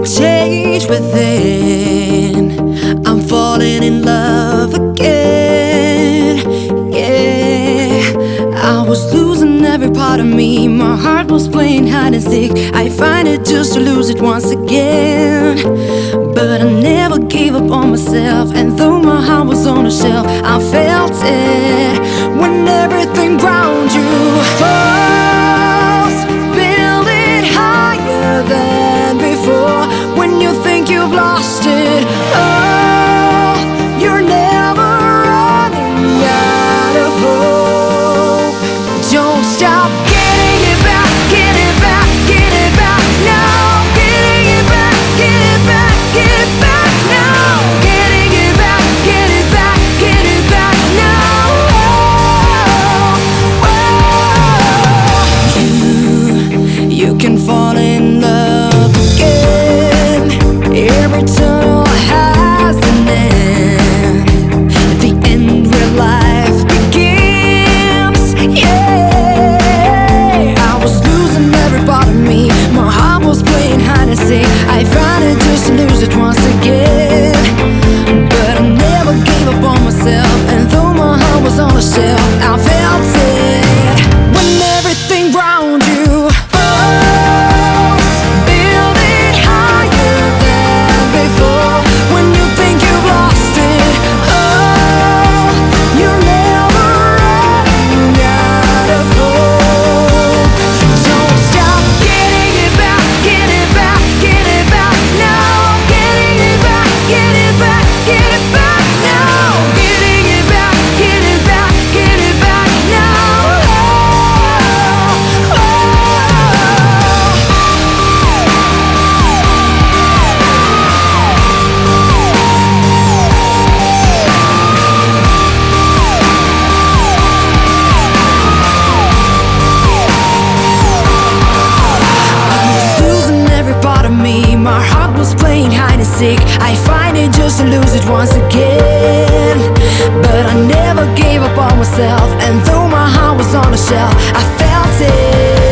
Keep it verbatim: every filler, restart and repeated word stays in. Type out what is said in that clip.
change within. I'm falling in love again. Yeah, I was losing every part of me. My heart was playing hide and seek. I find it just to lose it once again. But I never gave up on myself, and though my heart was on a shelf, I felt it when everything around you falls. Build it higher than before. When you think you've lost it all, you're never running out of hope. Don't stop getting it back, get it back, get it back now. Getting it back, get it back, get it back now. Getting it back, get it back, get it back now. Oh, oh. You, you can fall in love again. Every tunnel has an end. The end where life begins. Yeah, I was losing every part of me. My heart was playing hide and seek. I found it just to lose it once again. But I never gave up on myself, and though my heart was on a shelf, I felt it when everything around you falls. Build it higher than before. When you think you've lost it all, you're never running out of hope. Don't stop getting it back, get it back, get it back now. Getting it back, get it back, get it back now. Getting it back, get it back, get it back now. Oh, I was losing every part of me. My heart was playing hide and seek. I find it just to lose it once again. But I never gave up on myself, and though my heart was on a shelf, I felt it